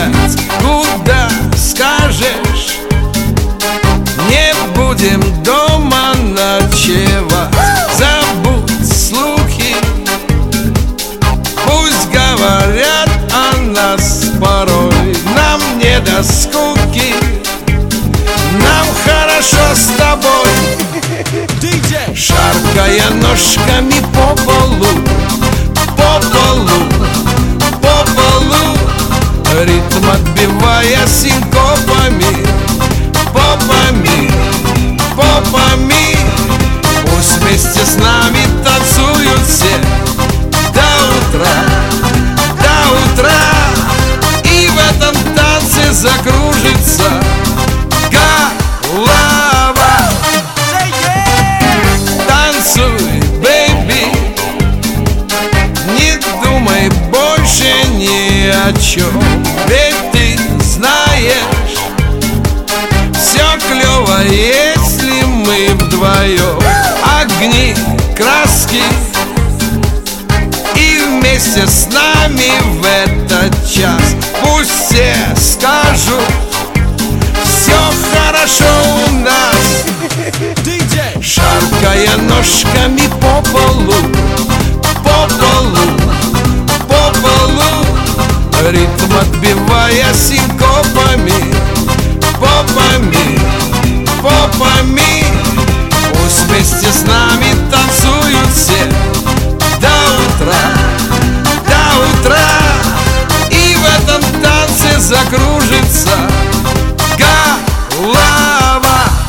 гулять, куда скажешь. Не будем дома ночевать, забудь слухи, пусть говорят о нас порой. Нам не до скуки, нам хорошо с тобой. Шаркая ножками по полу, по полу, по полу, ритм отбивая синкопами, попами, попами. Пусть вместе с нами танцуют все до утра, до утра. И в этом танце закружится голова. Танцуй, бэйби, не думай больше ни о чем. Ведь ты знаешь, все клево, если мы вдвоем. Огни, краски, и вместе с нами в этот час. Пусть все скажут, все хорошо у нас. Шаркая ножками по полу, по полу, по полу, ритм отбивая синкопами, попами, попами. Пусть вместе с нами танцуют все до утра, до утра. И в этом танце закружится голова.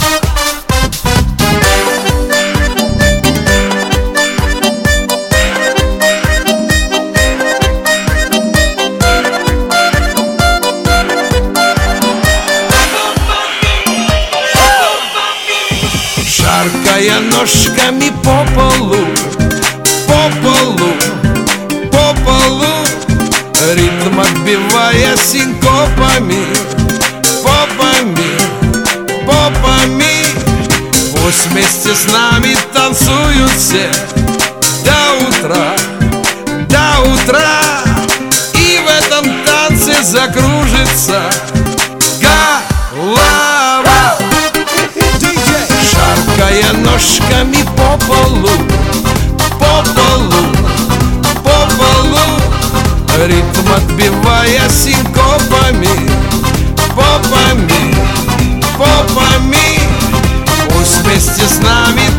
Шаркая ножками по полу, по полу, по полу, ритм отбивая синкопами, попами, попами. Пусть вместе с нами танцуют все до утра, до утра. И в этом танце закружится голова. Шаркая ножками по полу, по полу, по полу, ритм отбивая синкопами, попами, попами. Пусть вместе с нами